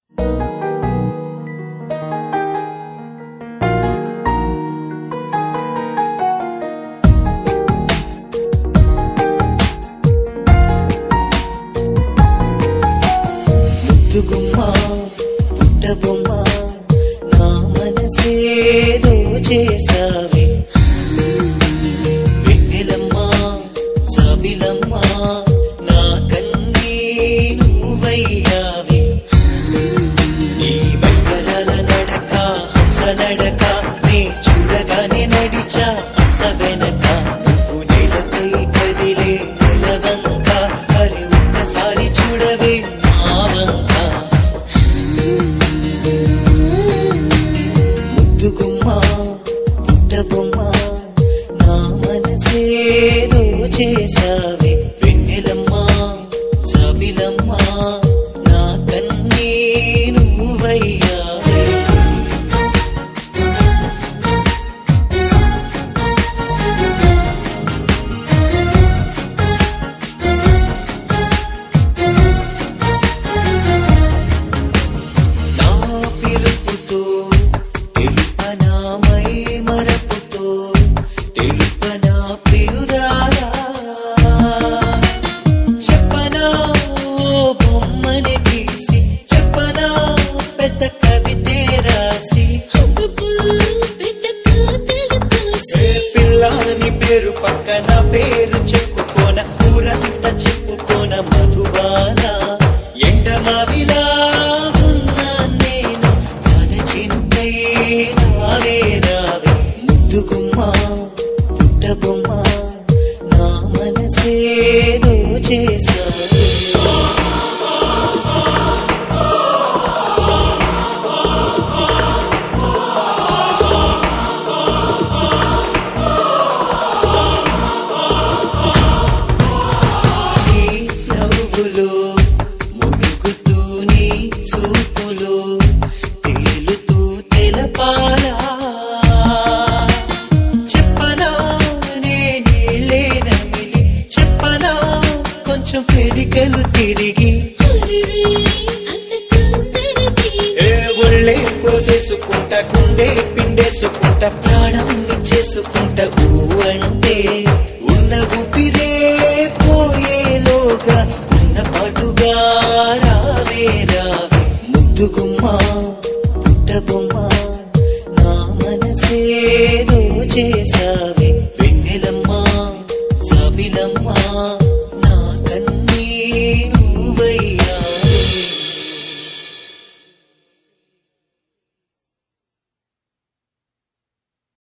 ముద్దుగుమ్మా పుట్టబొమ్మా నా మనసేదో చేసావే వెన్నెలమ్మా జాబిలమ్మా నా కన్నీ నువ్వయ్యావే నీ బంగారాల నడక హంస నడక నీ చూడగానే నడిచా హంస వెనక నువ్వు నేలపై కదిలే నిలవంక అరే ఒక్కసారి చూడవే ముద్దుగుమ్మా పుట్టబొమ్మా నా మనసేదో చేసావే వెన్నెలమ్మా జాబిలమ్మా నా కన్నీ నువ్వయ్యావే పేరు పక్కన పేరు చెప్పుకోన ఊరంతా చెప్పుకోన మధుబాల ఎండమావిలా ఉన్నా నేను మన చినుకై రావే రావే ముద్దుగుమ్మా పుట్టబొమ్మా నా మనసేదో చేసావే మునుకుతూ నీ చూపులో తేలుతూ తెలపాలా చెప్పనా నే నీళ్ళే నమిలి చెప్పనా కొంచెం పెరికలు తిరిగి ఒళ్ళే కోసేసుకుంటా గుండె పిండేసుకుంటా ప్రాణం ఇచ్చేసుకుంటా ఊ అంటే ఉన్న ఊపిరే పోయేలోగా పాటుగా రావే రావే ముద్దుగుమ్మా పుట్టబొమ్మా నా మనసేదో చేసావే